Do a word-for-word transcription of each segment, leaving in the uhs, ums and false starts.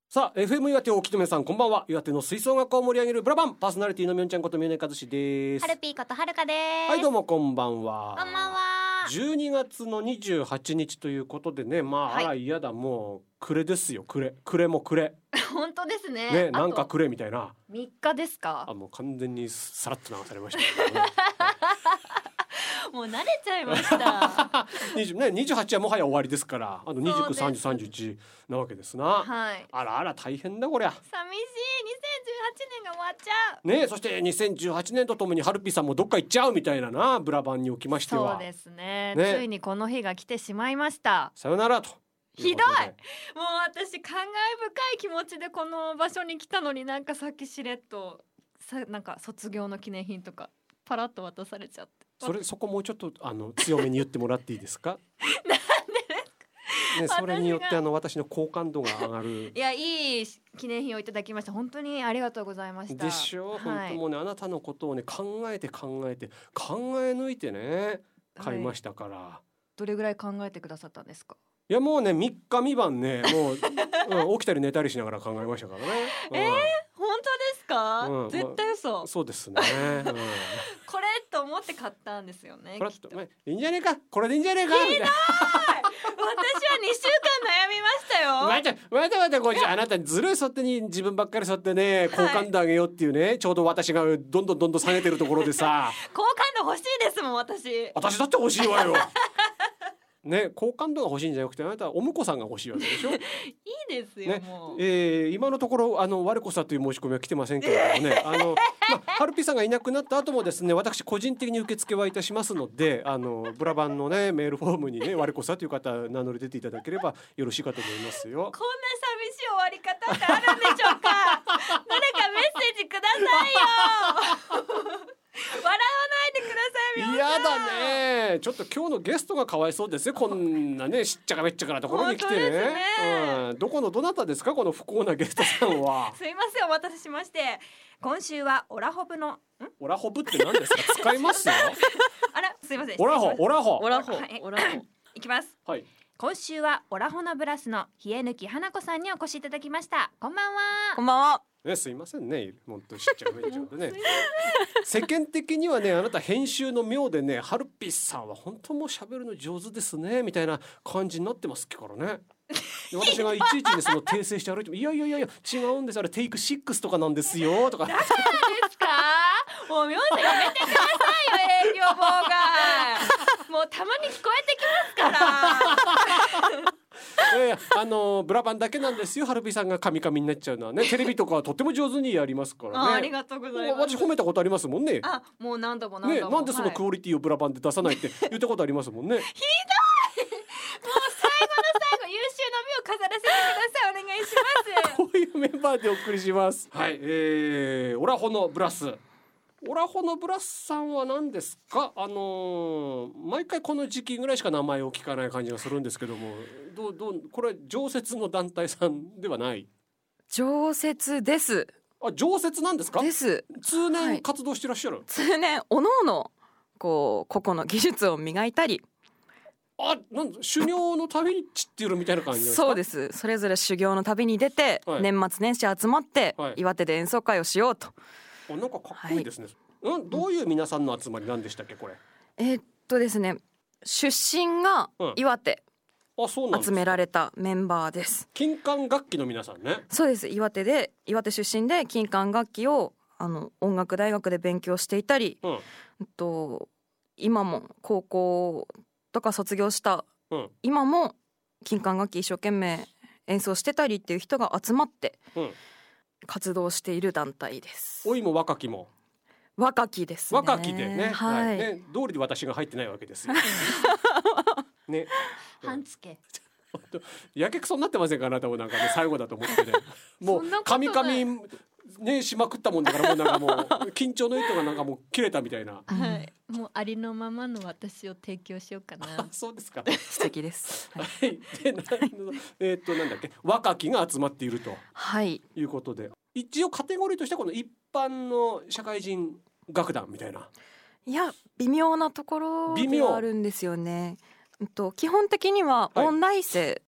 さあ エフエム 岩手をお聞きの皆さんこんばんは。岩手の吹奏楽を盛り上げるブラバンパーソナリティのみょんちゃんことみょねかずしです。 はるぴーことはるかです。 はいどうもこんばんは。 こんばんは。 じゅうにがつのにじゅうはちにちということでね、まあ、はい、あら嫌だもう暮れですよ。暮れ暮れも暮れ本当ですね。 ね、なんか暮れみたいな。 みっかですか。 あもう完全にさらっと流されましたけどねもう慣れちゃいました 20ね、にじゅうはちはもはや終わりですから、あのにじゅうく、さんじゅう、さんじゅういちなわけですな。 はい。 あらあら大変だこりゃ。 寂しい。にせんじゅうはちねんが終わっちゃうね。そしてにせんじゅうはちねんとともにハルピーさんもどっか行っちゃうみたいななブラバンにおきましては。 そうです ね, ね。 ついにこの日が来てしまいました。 さよならと。 ひどい。もう私感慨深い気持ちでこの場所に来たのに、なんかさっきしれっとさなんか卒業の記念品とかパラッと渡されちゃって、 それそこもうちょっとあの強めに言ってもらっていいですかなんでですか、 ね、それによってあの私の好感度が上がる。 いやいい記念品をいただきました。本当にありがとうございました。 でしょう、 はい、 本当もうねあなたのことをね考えて考えて考え抜いてね買いましたから、はい、 どれぐらい考えてくださったんですか。 いやもうねみっかみばんねもう、うん、起きたり寝たりしながら考えましたからね、うん、 えー、本当ですか、うん、絶対嘘、 まあ、そうですね、うん、 これと思って買ったんですよね。 これといいんじゃねえかこれでいいんじゃねえかみたいな。 私はにしゅうかん悩みましたよ。 待って待って待ってこっちあなたずるいそってに自分ばっかりそうやってね好感度上げようっていうね、はい、ちょうど私がどんどんどんどん下げてるところでさ好感度欲しいですもん私。 私だって欲しいわよね、好感度が欲しいんじゃなくてあなたはお婿さんが欲しいわけでしょいいですよ、ね、もう、 えー、今のところあの我こそという申し込みは来てませんけれどもねあの、まあ、ハルピさんがいなくなった後もですね私個人的に受付はいたしますのであのブラバンのねメールフォームにね我こそという方名乗り出ていただければよろしいかと思いますよ。 こんな寂しい終わり方ってあるんでしょうか誰かメッセージくださいよ笑わないでください。 嫌だね。ちょっと今日のゲストがかわいそうですよ。こんなねしっちゃかめっちゃかなところに来て ね, ね、うん、どこのどなたですかこの不幸なゲストさんは。 すいませんお待たせしまして、今週はオラホブのんオラホブって何ですか使いますよあらすいませんオラホオラホオラホ、はい、オラホいきます、 はい、 今週はオラホのブラスの冷え抜き花子さんにお越しいただきました。こんばんは。 こんばんは。 ね、すいませんね本当にしっちゃかめっちゃかでね世間的にはねあなた編集の妙でねハルピさんは本当もう喋るの上手ですねみたいな感じになってますからねで私がいちいちねその訂正して歩いてもいやいやいやいや違うんですあれテイクシックスとかなんですよとかだからですかもうみょんさんやめてくださいよ営業妨害もうたまに聞こえてきますからえー、あのー、ブラバンだけなんですよハルピさんがカミカミになっちゃうのはねテレビとかはとっても上手にやりますからね。 あ, ありがとうございます。 私褒めたことありますもんね。 あもう何度も何度も、 ね、なんでそのクオリティをブラバンで出さないって言ったことありますもんねひどいもう最後の最後優秀の美を飾らせてくださいお願いしますこういうメンバーでお送りしますはい、えー、オラホのブラスオラホのブラスさんは何ですか。あのー、毎回この時期ぐらいしか名前を聞かない感じがするんですけどもどうどうこれ常設の団体さんではない。 常設です。 あ常設なんですか。 です通年活動してらっしゃる、はい、 通年おのおのこう個々の技術を磨いたりあなん修行の旅に散っているみたいな感じですか。 そうですそれぞれ修行の旅に出て、はい、年末年始集まって、はい、岩手で演奏会をしようと。 あなんかかっこいいですね、はい、うん、どういう皆さんの集まりなんでしたっけこれ。 えー、っとですね出身が岩手、 うん、あそうなんですか。 集められたメンバーです。 金管楽器の皆さんね。 そうです岩手で岩手出身で金管楽器をあの音楽大学で勉強していたり、うん、と今も高校とか卒業した、うん、今も金管楽器一生懸命演奏してたりっていう人が集まって、うん活動している団体です。 老いも若きも若きですね。 若きでね、 はいはい、 ね通りで私が入ってないわけですよね半つけやけくそになってませんかあなたもなんかね最後だと思ってねもうカミカミねしまくったもんだからもうなんかもう緊張の糸がなんかもう切れたみたいな、 はい、もうありのままの私を提供しようかなそうですか素敵ですはい、でなえー、っとなんだっけ若きが集まっていると、 はい、 いうことで一応カテゴリーとしてはこの一般の社会人楽団みたいな。 いや微妙なところではあるんですよね。と基本的には音大生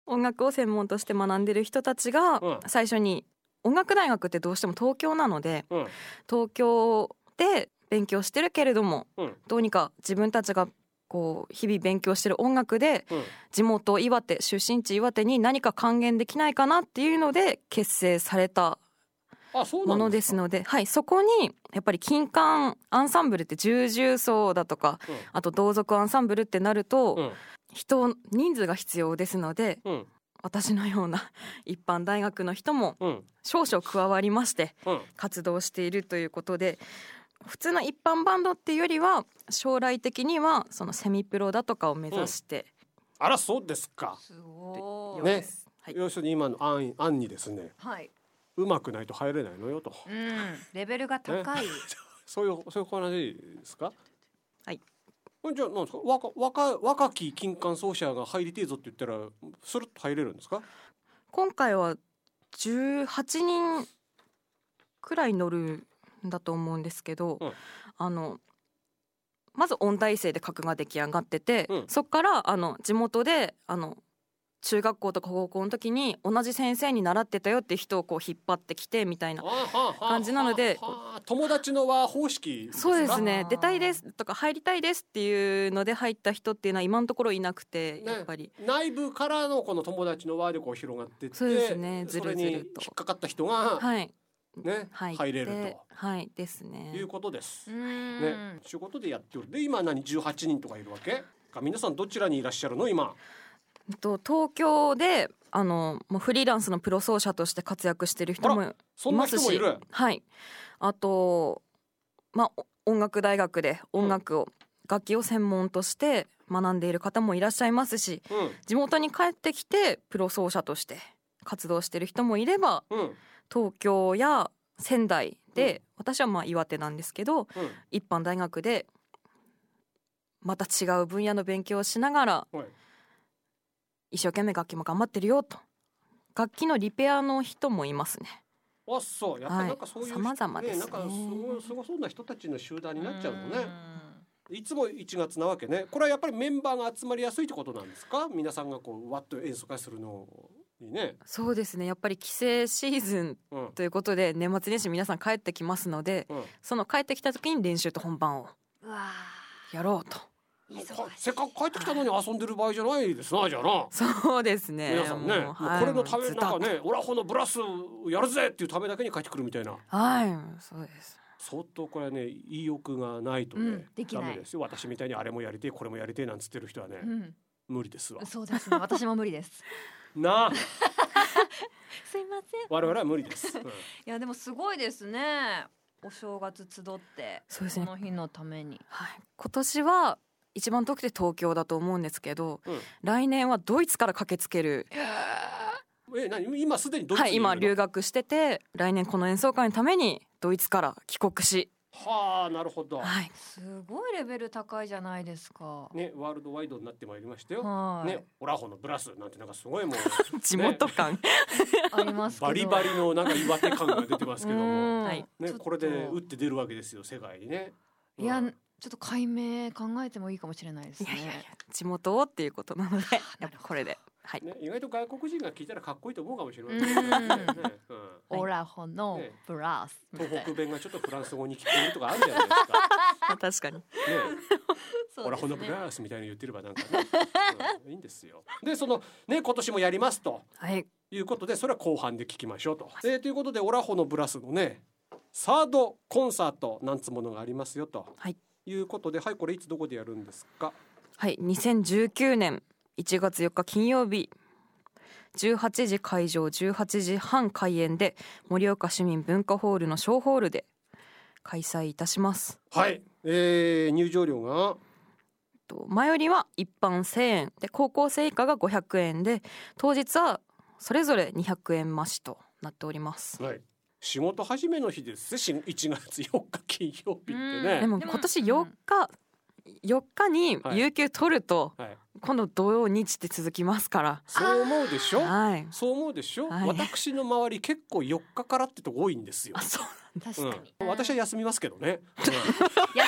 音楽を専門として学んでる人たちがうん最初に、音楽大学ってどうしても東京なので、 うん東京で勉強してるけれども、 うんどうにか自分たちがこう日々勉強してる音楽でうん地元岩手、出身地岩手に何か還元できないかなっていうので結成されたあ、そうものなんでか。 ですすので、はい、そこにやっぱり金管アンサンブルって重々奏だとか、 うんあと同族アンサンブルってなると、 うん人人数が必要ですので、 うん私のような一般大学の人もうん少々加わりましてうん活動しているということで、普通の一般バンドっていうよりは将来的にはそのセミプロだとかを目指して、 あら、そうですか。 すごい。 ねはい要するに今の案案にですね、 はい。 うまくないと入れないのよと、 うん。レベルが高い。 そういうそういう話ですか。 はい。 じゃあなんですか、若若若き金管奏者が入りてえぞって言ったらスルッと入れるんですか。 今回はじゅうはちにんくらい乗るんだと思うんですけど、 うんあのまず音大生で格が出来上がってて、 うんそっからあの地元であの中学校とか高校の時に同じ先生に習ってたよっていう人をこう引っ張ってきてみたいな。感じなのではあはあ友達の輪方式ですか。 そうですね、 あー出たいですとか入りたいですっていうので入った人っていうのは今のところいなくて、 ねやっぱり内部からのこの友達の輪でこう広がってって、 そうですねずるずるとそれに引っかかった人がはいね、 入って入れるはいですとね。 いうことです。 うん。 ね、仕事でやっておる。で今何じゅうはちにんとかいるわけか。皆さんどちらにいらっしゃるの今。 と東京であのもうフリーランスのプロ奏者として活躍してる人もいそんなますし、 人もいる。 はい、あと、まあ、お音楽大学で音楽を、楽器を専門として学んでいる方もいらっしゃいますし、 うん地元に帰ってきてプロ奏者として活動してる人もいれば、 うん東京や仙台で、私はまあ岩手なんですけど、 うん一般大学でまた違う分野の勉強をしながらはい一生懸命楽器も頑張ってるよと、楽器のリペアの人もいますね。 あ、そうやっぱりなんかそういう、 はい様々ですねなんかすごいすごそうな人たちの集団になっちゃうのね。いつもいちがつなわけね。これはやっぱりメンバーが集まりやすいってことなんですか。皆さんがこうわっと演奏会するのにね。 そうですね、やっぱり帰省シーズンうんということで年末年始皆さん帰ってきますので、 うんその帰ってきた時に練習と本番をうわやろうと。 ー。忙しいかせっかく帰ってきたのに遊んでる場合じゃないですな。じゃあな。 そうですね、 皆さんね、 もうはいこれのためもうずっとなんかね、オラホのブラスやるぜっていうためだけに帰ってくるみたいな。 はいそうです。 相当これはね、意欲がないとね、 うんできないダメですよ。私みたいにあれもやりてえこれもやりてえなんつってる人はね、 うん。 無理ですわ。 そうですね。私も無理です。 なあ、 すいません。い我々は無理です。うんやでもすごいですね。お正月集ってそうですねこの日のために。 はい、今年は一番遠くて東京だと思うんですけど、 うん来年はドイツから駆けつける、 え、何今すでにドイツはい、 にいるの？ 今留学してて来年この演奏会のためにドイツから帰国し、 はあ、なるほど。 はい、 すごいレベル高いじゃないですか。 ね、ワールドワイドになってまいりましたよ。 はい。 ね、オラホのブラスなんてなんかすごいもう地元感、 ありますけど。 バリバリのなんか岩手感が出てますけども、 うんはいね、 ちょっとこれで打って出るわけですよ、世界にね。 いや、 うんちょっと解明考えてもいいかもしれないですね。 いやいやいや地元をっていうことなのでやっぱこれで、はい、 ね、意外と外国人が聞いたらかっこいいと思うかもしれませんうんね。ねうんオラホのねブラスみたいな。 東北弁がちょっとフランス語に聞こえるとかあるじゃないですか。 確かにね、 そうオラホのですねブラスみたいに言ってればなんかね、うんいいんですよ。で、そのね、今年もやりますとはいいうことで、それは後半で聞きましょうと。えーということで、オラホのブラスのね、サードコンサートなんつものがありますよと。 はいいうことで、はい、これいつどこでやるんですか。 はいにせんじゅうきゅうねんいちがつよっか金曜日じゅうはちじ会場じゅうはちじはん開演で盛岡市民文化ホールの小ホールで開催いたします。 はい、えー、入場料がと前よりは一般せんえんで高校生以下がごひゃくえんで当日はそれぞれにひゃくえん増しとなっております。 はい、仕事始めの日ですしいちがつよっか金曜日ってね。 でも今年よっかよっかに有給取るとはい、 今度土曜日って続きますから、 そう思うでしょ。 はいそう思うでしょ、 はい私の周り結構よっかからってとこ多いんですよあ。そう確かに。 うん、私は休みますけどね。 休むんかーい。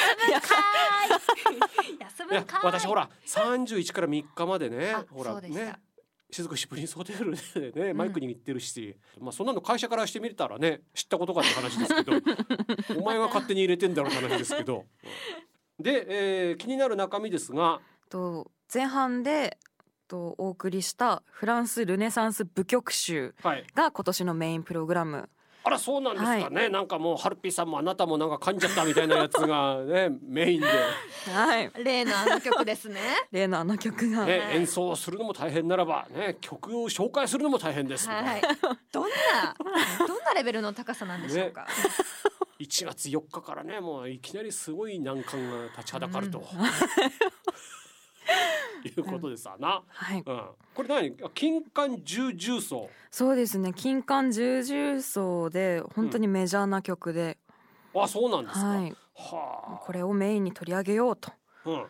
休うんいやむんかーい。 私ほらさんじゅういちからみっかまでねあほらそうでしたね雫シプリンスホテルでねマイクに行ってるし、うん、まあそんなの会社からしてみたらね知ったことかって話ですけどお前が勝手に入れてんだろうって話ですけどで、えー、気になる中身ですがと前半でとお送りしたフランスルネサンス舞曲集が今年のメインプログラム、はい、 あらそうなんですかね、はい、なんかもうハルピーさんもあなたもなんか噛んじゃったみたいなやつがねメインで、 はい、例のあの曲ですね例のあの曲が、 ね、演奏するのも大変ならば、ね、曲を紹介するのも大変です、 はい、どんなどんなレベルの高さなんでしょうか、ね、 いちがつよっかからねもういきなりすごい難関が立ちはだかると、うんいうことですわな、うんはいうん、これ何金管十重奏。 そうですね金管十重奏で本当にメジャーな曲で、 うん、あそうなんですか、 はいはあ、これをメインに取り上げようと、うんはい、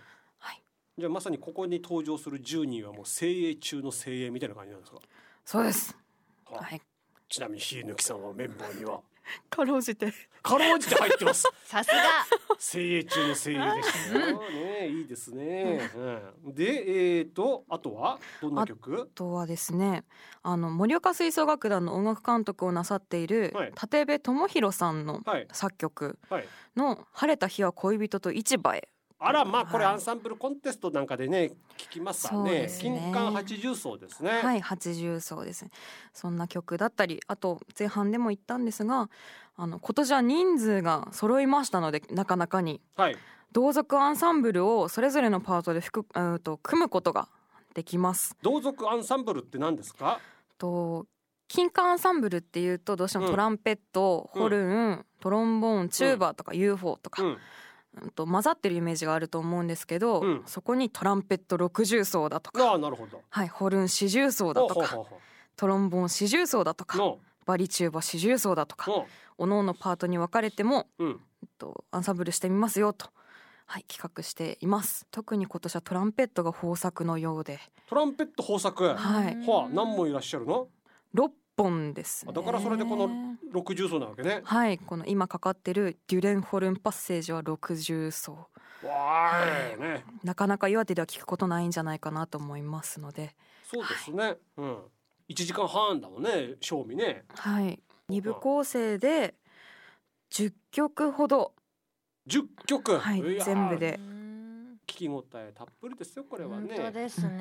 じゃあまさにここに登場するじゅうにんはもう精鋭中の精鋭みたいな感じなんですか。 そうです、 はあはい、ちなみにひぬきさんはメンバーにはかろうじてかろうじて入ってますさすが精鋭中の精鋭でしたよ、ね、いいですね、うん、でえーとあとはどんな曲。 あとはですねあの盛岡吹奏楽団の音楽監督をなさっている、はい、立部智弘さんの作曲の晴れた日は恋人と市場へ。 あらまあこれアンサンブルコンテストなんかでね聞きますからね。金管八重奏ですね。 はい八重奏ですね。そんな曲だったりあと前半でも言ったんですがあの今年は人数が揃いましたのでなかなかに、はい、同族アンサンブルをそれぞれのパートでふくうと組むことができます。 同族アンサンブルって何ですか。 と金管アンサンブルっていうとどうしてもトランペット、うん、ホルントロンボーンチューバーとか ユーフォー とか、うんと混ざってるイメージがあると思うんですけど、うん、そこにトランペットろく重奏だとかあなるほど、 はい、ホルン四重奏だとかほうほうほうトロンボーン四重奏だとかバリチューバ四重奏だとかおのおのパートに分かれても、うんえっと、アンサンブルしてみますよと、はい、企画しています。特に今年はトランペットが豊作のようで。 トランペット豊作、はいはあ、何本いらっしゃるの。 ろっぽんですね。 だからそれでこのろく重奏なわけね。 はい、この今かかってるデュレンホルンパッセージはろく重奏。 わーい、ね、 なかなか岩手では聞くことないんじゃないかなと思いますので。 そうですね、はいうん、いちじかんはんだもんね賞味ね。 はいに部構成でじゅっきょくほどじゅっきょく、 はい、全部で聞き応えたっぷりですよこれはね。 本当ですね、うん、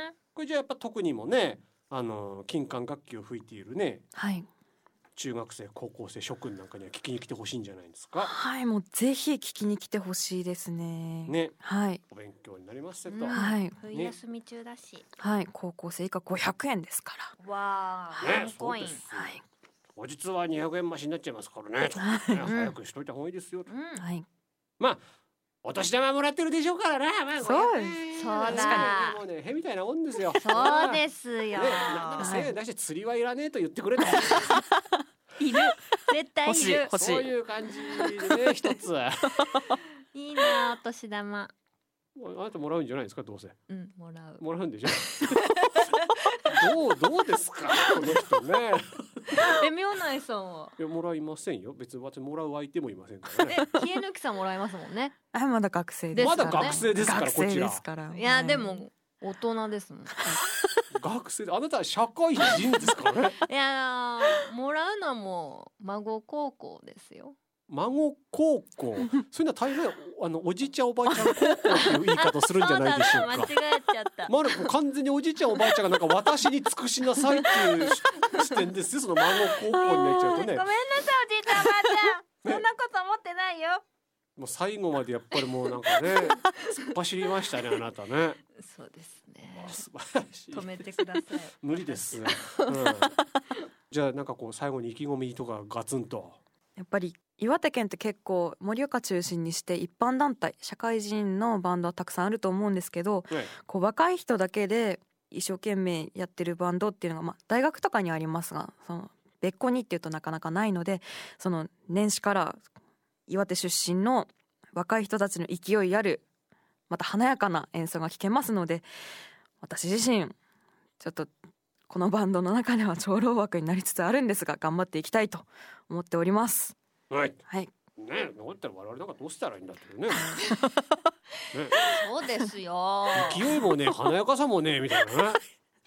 これじゃあやっぱ特にもねあの金管楽器を吹いているね、はい、中学生高校生諸君なんかには聞きに来てほしいんじゃないですか。 はいもうぜひ聞きに来てほしいですね。 ね、 はい、 お勉強になりますと、うん、 はい、 冬休み中だし、ね、 はい高校生以下ごひゃくえんですから。 わー、 ね、そうです、はい、後日はにひゃくえん増しになっちゃいますからね、ね早くしといた方がいいですよ、うんはい、まあお年玉もらってるでしょうからな、まあ、 そうそうだもうねへみたいなもんですよ。 そうですよ、ね、 なんかせんえん出して釣りはいらねえと言ってくれたいる絶対いる欲しいそういう感じでね一ついいなお年玉。 あなたもらうんじゃないですかどうせ。 うんもらうもらうんでしょどうどうですかこの人ねえ妙内さんは。 いやもらいませんよ別に私もらう相手もいませんからね。 えひえぬきさんもらいますもんね。 あまだ学生ですから、ね、まだ学生ですからこちら。 いやでも大人ですもん学生であなたは社会人ですからねいやもらうのも孫高校ですよ。 孫高校そういうのは大変あのおじいちゃんおばあちゃん高校っていう言い方をするんじゃないでしょうか。 間違えちゃったまる完全におじいちゃんおばあちゃんがなんか私に尽くしなさいっていう視点ですよその孫高校になっちゃうとね。ごめんなさいおじいちゃんおばあちゃんそんなこと思ってないよ。もう最後までやっぱりもうなんかね突っ走りましたねあなたね。 そうですね。 素晴らしい。 止めてください。 無理です、うん、じゃあなんかこう最後に意気込みとかガツンと。 やっぱり岩手県って結構盛岡中心にして一般団体社会人のバンドはたくさんあると思うんですけど、はい、こう若い人だけで一生懸命やってるバンドっていうのが、まあ、大学とかにはありますがその別個にっていうとなかなかないのでその年始から岩手出身の若い人たちの勢いあるまた華やかな演奏が聴けますので私自身ちょっとこのバンドの中では長老枠になりつつあるんですが頑張っていきたいと思っております。 はい、 はい、 ね残ったら我々なんかどうしたらいいんだってねねそうですよ勢いもね華やかさもねみたいなね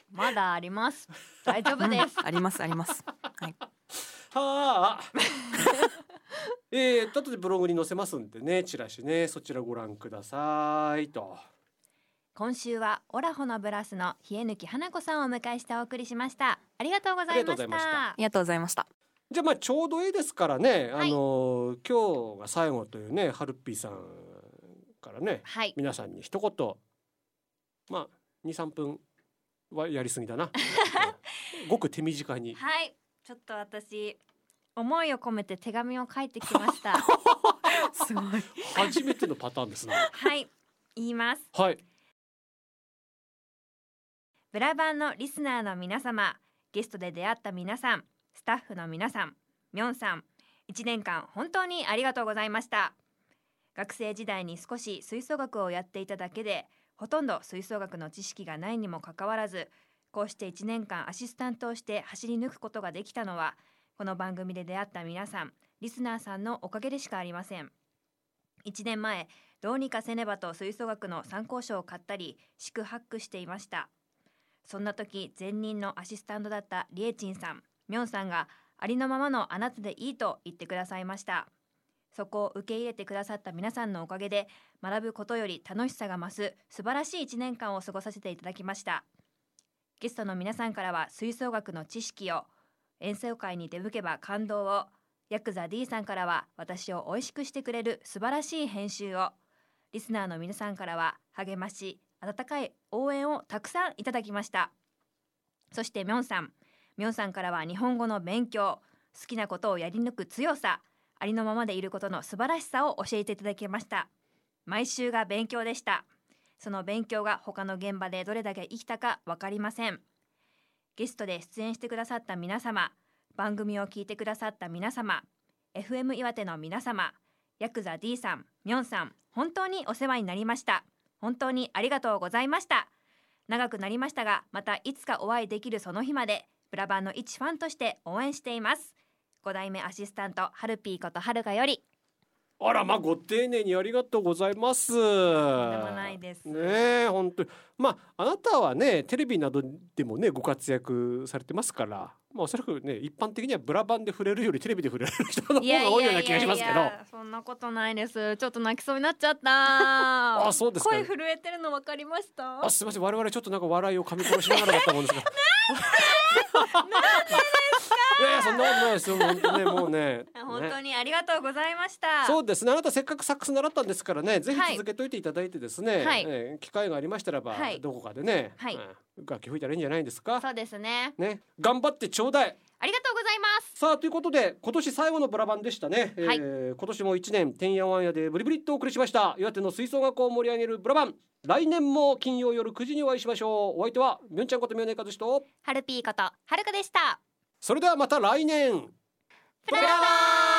まだあります大丈夫です、 うん、ありますありますはいはあえー、後でブログに載せますんでね、チラシね、そちらご覧くださいと。 今週はオラホのブラスの日抜花子さんをお迎えしてお送りしました。ありがとうございました。 ありがとうございました。 じゃあまあちょうどいいですからね、はい、あの今日が最後というね、はるっぴーさんからね、はい、皆さんに一言、まあ にさんぷんはやりすぎだなごく手短に。 はい、ちょっと私思いを込めて手紙を書いてきましたすごい初めてのパターンですねはい、言います。 はい。 ブラバンのリスナーの皆様、ゲストで出会った皆さん、スタッフの皆さん、ミョンさん、いちねんかん本当にありがとうございました。学生時代に少し吹奏楽をやっていただけで、ほとんど吹奏楽の知識がないにもかかわらず、こうしていちねんかんアシスタントをして走り抜くことができたのは、この番組で出会った皆さん、リスナーさんのおかげでしかありません。いちねんまえ、どうにかせねばと吹奏楽の参考書を買ったり、四苦八苦していました。そんな時、前任のアシスタントだったリエチンさん、ミョンさんがありのままのあなたでいいと言ってくださいました。そこを受け入れてくださった皆さんのおかげで、学ぶことより楽しさが増す素晴らしいいちねんかんを過ごさせていただきました。ゲストの皆さんからは吹奏楽の知識を、演奏会に出向けば感動を、ヤクザ D さんからは私を美味しくしてくれる素晴らしい編集を、リスナーの皆さんからは励まし、温かい応援をたくさんいただきました。そしてミョンさん、ミョンさんからは日本語の勉強、好きなことをやり抜く強さ、ありのままでいることの素晴らしさを教えていただきました。毎週が勉強でした。その勉強が他の現場でどれだけ生きたか分かりません。ゲストで出演してくださった皆様、番組を聞いてくださった皆様、 エフエム 岩手の皆様、ヤクザ D さん、ミョンさん、本当にお世話になりました。本当にありがとうございました。長くなりましたが、またいつかお会いできるその日まで、ブラバンの一ファンとして応援しています。ご代目アシスタント、はるぴーことはるかより。 あら、まあご丁寧にありがとうございます。とんでもないですね。本当にまああなたはね、テレビなどでもねご活躍されてますから、まあおそらくね一般的にはブラバンで触れるよりテレビで触れる人の方が多いような気がしますけど。いやいやいやいや、 そんなことないです。ちょっと泣きそうになっちゃったあ、そうですか。 声震えてるの分かりました？ あ、すみません、我々ちょっとなんか笑いを噛み殺しながらだったもんですがなんでですか？ いやいや、そんなことないですよ。本当ね、もうね本当にありがとうございました。 そうですね、あなたせっかくサックス習ったんですからね、ぜひ続けといていただいてですね、はい、えー、機会がありましたらば、はい、どこかでね、はい、うん、楽器吹いたらいいんじゃないですか。 そうですね。 ね、頑張ってちょうだい。 ありがとうございます。 さあ、ということで今年最後のブラバンでしたね、はい、えー、今年もいちねんてんやわんやでブリブリっとお送りしました岩手の吹奏楽を盛り上げるブラバン。来年も金曜夜くじにお会いしましょう。お相手はみょんちゃんことみょねかずしとはるぴーことはるかでした。 それではまた来年。 ブラバン。